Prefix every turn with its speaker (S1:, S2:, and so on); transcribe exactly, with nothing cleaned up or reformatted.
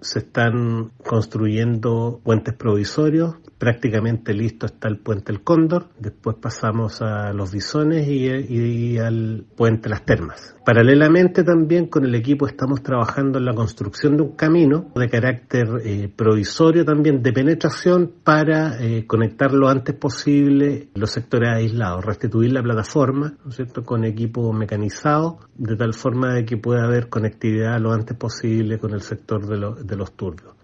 S1: se están construyendo puentes provisorios, prácticamente listo está el puente El Cóndor, después pasamos a Los Bisones y, y, y al puente Las Termas. Paralelamente también con el equipo estamos trabajando en la construcción de un camino de carácter eh, provisorio también de penetración para eh, conectar lo antes posible los sectores aislados, restituir la plataforma, ¿no es cierto?, con equipo mecanizado, de tal forma de que pueda haber conectividad lo antes posible con el sector de, lo, de los turbios.